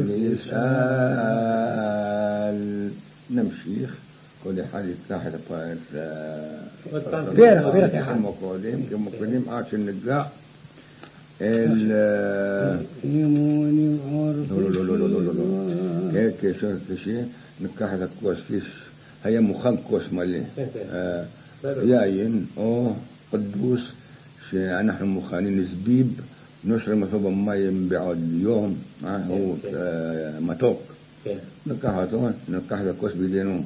[SPEAKER 3] ليسأل. نمشيخ كل حال يفتح الطائر
[SPEAKER 4] غيرك غيرك يا
[SPEAKER 3] كم مقدم كم مقدم عشان نرجع ال
[SPEAKER 4] يموني عارف
[SPEAKER 3] لا لا لا لا لا لا هيك شرط شيء نكح لك كوس فيش هي مخان كوس مالي ياين أو قدوس شيء نحن مخانين زبيب نشر مثوبة ماء بعد يوم هو متوق نكحته نكح لك كوس بيدينه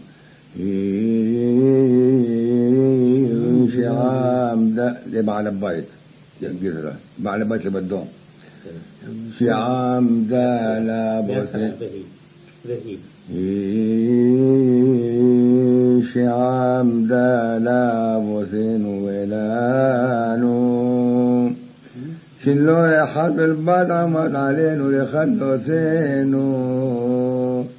[SPEAKER 3] شعام ده يبقى على البيت جزرة على البيت اللي بدهم شعام ده لا بوثين شعام ده لا بوثين ولانو شلو يحب البدع مد علينو لخلو ثينو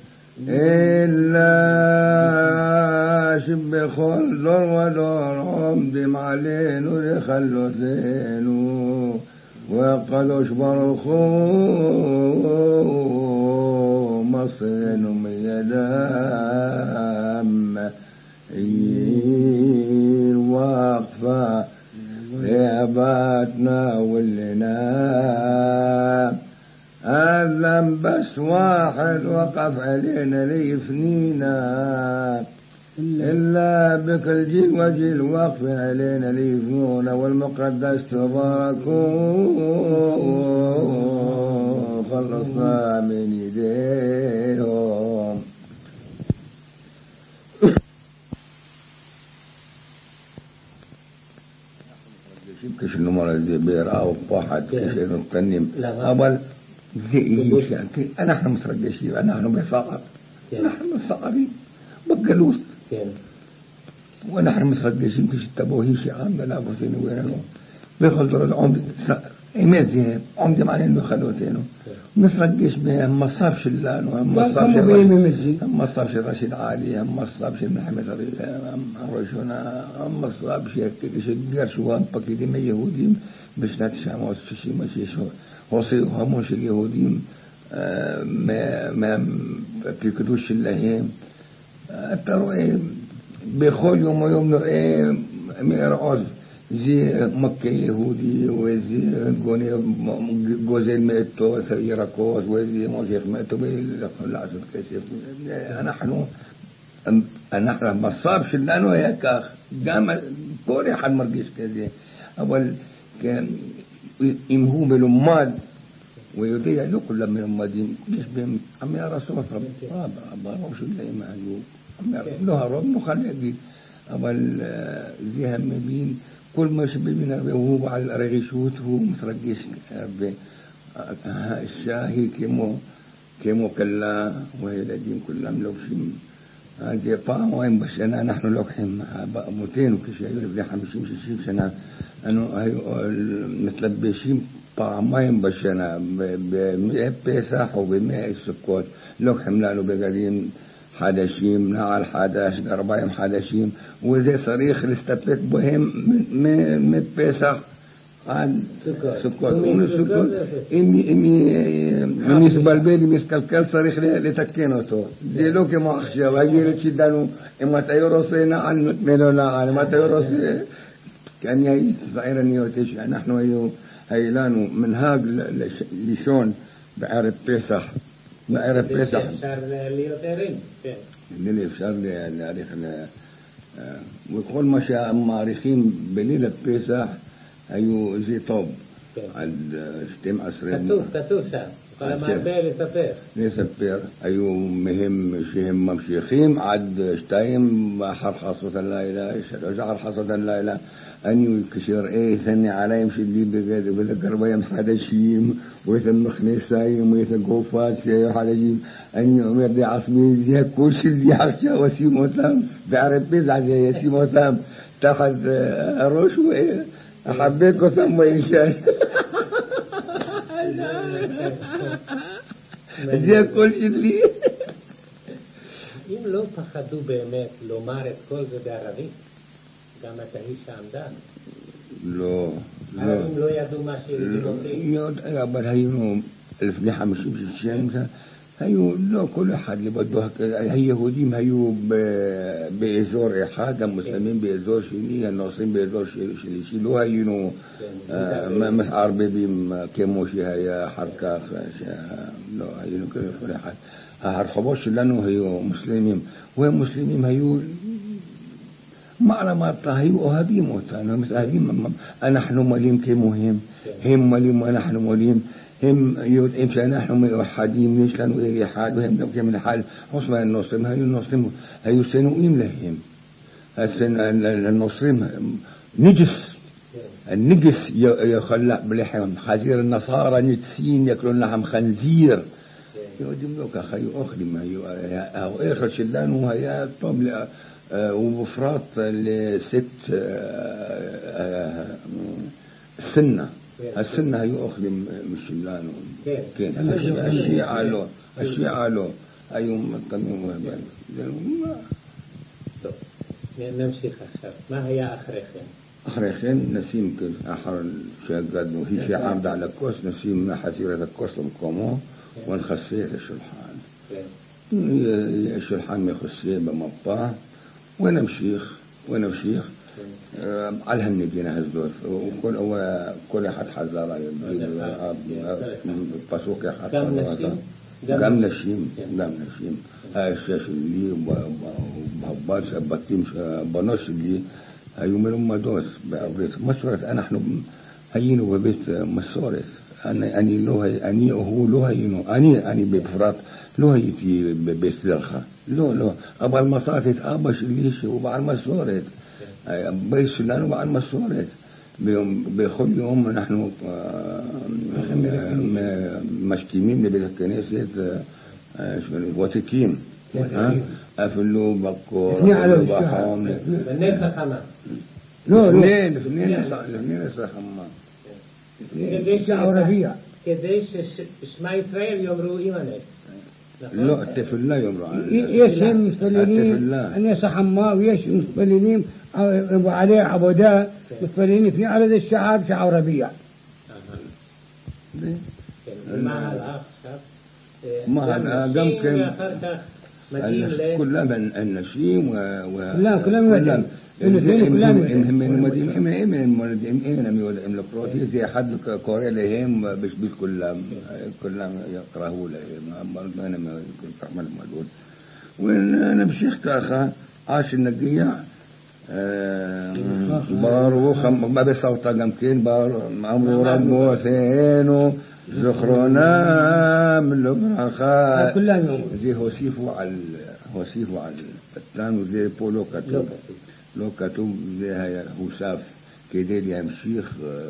[SPEAKER 3] إلا شب خل دور ودور عمدي معلينو لخلو ثينو وقالوش برخو مصينو ميدام إير واقفة ريباتنا واللنا أذن بس واحد وقف علينا ليفنينا إلا بكل جيل وجيل واقف علينا ليفنونا والمقدس تباركوا خلصنا من يديهم. كش النمر اللي بيرأوا واحد كش نتكلم أول زي يعني أنا إحنا مترجشين أنا إحنا بيصعب نحن مصعبين بقلوس ونحن مترجشين كش تبوهيش عام لا بوسين وينهم بيخلطوا العمد إيميل ذهب عمد معناه إنه خلوتينه مترجش به ما صابش اللان وما صابش ما صابش الرشيد عالي ما صابش محمد رضي رجونا ما صابش كش الجرش وانبكي دم يهودي مش نتشام وشي ماشي شو وصي هموش اليهوديين ما ما بيكدوش اللهم ترى إيه بيخول يوم ويوم إيه ميرعوز زي مكة يهودي وزي جوني جوزين ميتو سيركوز وزي موسيق ميتو بالعصر كثير نحن نحن ما صابش لأنه هيك قام كوري حد مرقيش كذي أول كان إمهو بالأماد ويضيع له كل من المدين ليش بهم أم يا رسول رب رب رب وش اللي ما يجوا أم يا له رب مخلي أول زي هم بين كل ما شبه من وهو على الرغيشوت هو مترجش الشاهي كمو كمو كلا وهي الدين كلهم لو شيء هذه طعم وين بشنا نحن لو حم مئتين وكشي يقول لي خمسين ستين سنة أنه هاي متلبسين طعمين بشنا بمئة بيسح وبمئة سكوت لو حملنا له بقديم حداشيم نعال حداش أربعين حداشيم وزي صريخ الاستبلت بهم من من بيسح عن سكوت ومن السكوت إمي إمي إمي سبالبيلي مسكالكال صريخ لتكينه تو ديلو كما أخشى وهي شدانو إما تيروسينا عن ملونا عن ما تيروسي كان يعيش صغيرا نيوتيش نحن هيو هيلانو من هاج لشون بعرف بيسح بعرف بيسح اللي في شهر اللي عرفنا وكل ما شاء مارخين بليلة بيسح أيو زي طوب عند شتيم أسرين
[SPEAKER 2] كتوف كتوف כל המעשה לספר.
[SPEAKER 3] לספר, היו מהם שהם ממשיכים עד שתיים, חרחסות הלילה, שלוש חרחסות הלילה, אני כשראה סני עליים שלי בגד ובקרביים חדשים ויתן מכנסיים ויתן גופات חדשים, אני אומר לי עצמי זה הכל שלי עכשיו ושים אותם בערב פסח, ישים אותם תחת הראש ואחבק אותם וישן. זה הכל שלי.
[SPEAKER 2] אם לא פחדו באמת לומר את כל זה בערבית, גם את האיש שעמדה?
[SPEAKER 3] לא.
[SPEAKER 2] הערבים לא ידעו מה שידעו?
[SPEAKER 3] אבל היינו לפני חמישים שישים היו, לא כל אחד לבדו, היהודים היו באזור אחד, המוסלמים באזור שני, הנוצרים באזור שלישי, לא היינו מתערבבים כמו שהיה אחר כך, לא היינו כל אחד. הרחובות שלנו היו מוסלמים, והמוסלמים היו, מה אמרת, היו אוהבים אותנו, מתאהבים, אנחנו מלאים כמוהם, הם מלאים ואנחנו מלאים, הם יודעים שאנחנו מאוחדים, יש לנו עיר אחד והם גם כן אחד. חוץ מהנוצרים, היו נוצרים, היו שנואים להם. הנוצרים נגס, النجس يخلق بلحم خنزير. النصارى نجسين يأكلون لحم خنزير. يوديم لك خيو أخرم هيو آخر شلان وهي طم ومفرط لست السنة السنة هيو أخرم مش شلان كين الشيعة له الشيعة له أيوم طميم وهبان.
[SPEAKER 2] نمشي خسر. ما هي آخرين؟
[SPEAKER 3] آخرين نسيم كل آخر شيء قد وهي شيء عامد على كوس نسيم حسيرة الكوس لمقامه ونخسيه الشلحان. الشلحان مخسيه بمبطاه ونمشيخ ونمشيخ على هالنجينا هالزور وكل هو كل حد حزارة يجيب بسوق حد قام نشيم قام نشيم هاي الشاش اللي وبهباش بطيم بنوش اللي هيو من مدوس بعبريت مسورة أنا إحنا هينو ببيت مسورة أنا أني له أني هو له هينو أني أني بفرات له هيتي ببيت دلخة له له أبغى المصاتت أبغى ليش وبعد مسورة بيش لانه بعد مسورة بيخل يوم نحن مشتمين بالكنيسة وتكيم أفلو بقور بحوم
[SPEAKER 2] الناس خما
[SPEAKER 3] لا لا الاثنين الاثنين خما
[SPEAKER 2] كديش
[SPEAKER 4] عربية
[SPEAKER 2] كديش اسماء إسرائيل يمروا إيمانك
[SPEAKER 3] لا التفل لا يمروا
[SPEAKER 4] يش هم مستلينين الناس حما ويش مستلينين وعليه عبوداء مستلينين في عدد الشعب شعب ربيع
[SPEAKER 2] ما هالأخ
[SPEAKER 3] ما هالأقام كم كلها من النشيم و
[SPEAKER 4] لا كلها
[SPEAKER 3] من من من مدينة من من مدينة من البروتين زي حد كوريا لهم بش بيت كلهم كلهم يقرأوا لهم ما أنا ما كمل موجود وأنا بشيخ كأخا عاش النجية بار وخم ما بصوت جمكين بار عمرو ربو ثينو زخرنا من البرخاء
[SPEAKER 4] كلهم
[SPEAKER 3] زي هوسيفوا على هوسيفوا على التان وزي بولو كتب لو كتب زي هي هوساف كده يمشيخ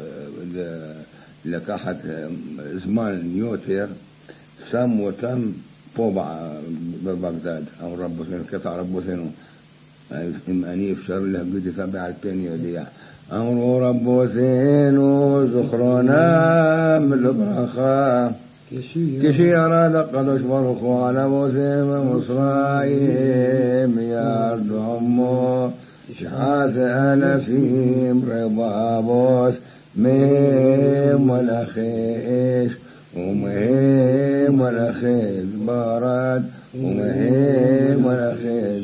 [SPEAKER 3] لكحت زمان نيوتر سام وتم طبع ببغداد أو ربو ثينو كتع ربو ثينو إماني في شر له قد تبع البنية دي أمر ربو ثينو زخرنا من البرخاء كشي أراد قدش برخو على موسم مصرايم يا أرض عمو شحاث ألفيم ربابوس ميم والأخيش ومهيم والأخيش بارد ومهيم والأخيش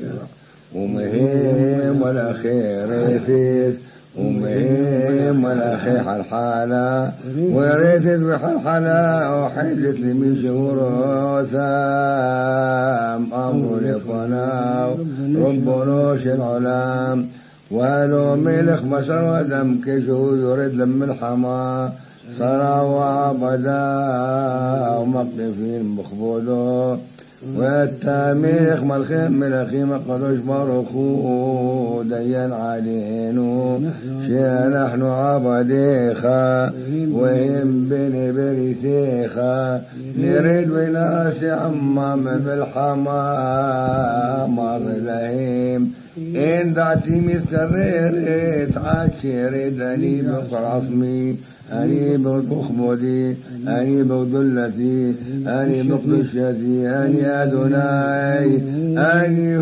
[SPEAKER 3] ومهيم والأخير ريثيث ومهيم والأخير حالحالة وريثيث بحالحالة وحيدت لمي شهور سام أمر لفناو ربنوش العلام ولو ملخ بشر ودم كشو يريد لم الحما صرا وعبدا ومقدفين بخبودو والتاميخ مالخيم ملخي مقدوش برخو ديان علينو شيا نحن عبديخا وهم بني بريثيخا نريد وناس عمام بالحمام مر لهيم إن دعتي مسكريت عاشري دني بقرصمي أني بخمودي أني بضلتي أني بقدشتي أني أدوناي أني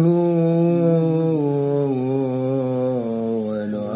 [SPEAKER 3] هو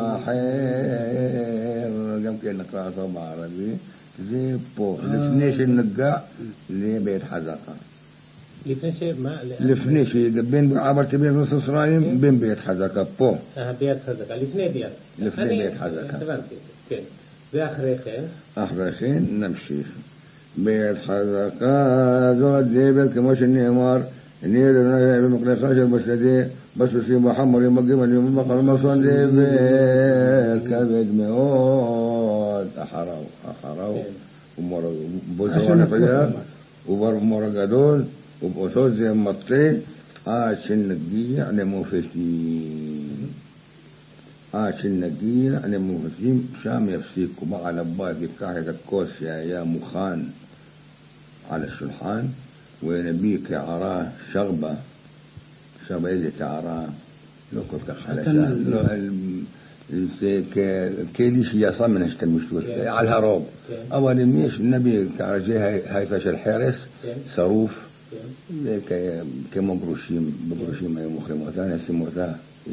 [SPEAKER 3] الواحد يمكن نقرأ طبعا عربي زي بو لفنيش النقاع اللي بيت حزقة
[SPEAKER 2] لفنيش ما
[SPEAKER 3] لفنيش بين عبرت بين نص إسرائيل بين بيت حزقة بو
[SPEAKER 2] اه بيت حزقة لفني بيت
[SPEAKER 3] لفني بيت حزقة
[SPEAKER 2] ואחרי כן?
[SPEAKER 3] אחרי כן נמשיך. בית חזקה זאת דבר כמו שנאמר, אני אדוני במקלך של בשדי, בסוסים וחמורים בגמלים ובחר מסון דבר כבד מאוד. אחריו, אחריו, ובוזו נפגע, ובמור גדול, ובאותו זה מטה, עד שנגיע למופתים. עד שנגיע למופתים, שם יפסיקו בעל הבית ייקח את הכוס שהיה מוכן על השולחן ונביא קערה שרבה, שרבה איזה קערה לא כל כך חלשה, לא, זה כלי שיצא מן השתמשתות על הרוב, אבל אם יש נביא קערה זה היפה של חרס שרוף, זה כמו גרושים, בגרושים היו מוכרים אותה, נשים אותה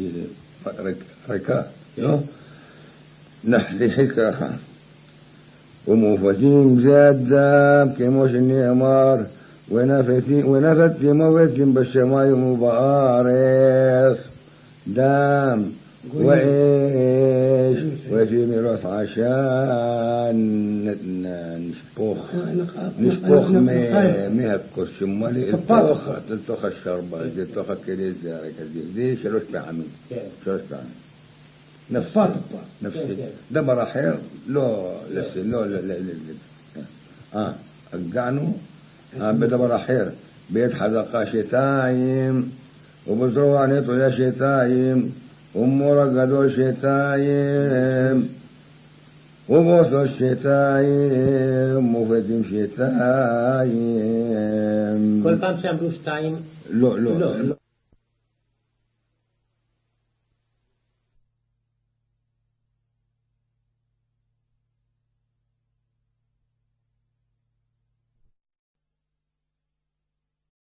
[SPEAKER 3] ריקה, לא? נחליחית ככה. ומופתים זה הדם, כמו שנאמר, ונפתים מופתים בשמיים ובארץ, דם ואש, וזה מרוץ עשן, נשפוך, נשפוך מהכוס שמאלי, אל תוך השרבה, לתוך הכלי זה הרקע, זה שלוש פעמים, שלוש פעמים. נפסי, נפסי. דבר אחר, לא, לא, אה, הגענו, בדבר אחר, בית חזקה שתיים, ובזרוע נטויה שתיים, ומור הגדול שתיים, ובוסו שתיים, מופתים שתיים.
[SPEAKER 2] כל פעם שאמרו שתיים?
[SPEAKER 3] לא, לא.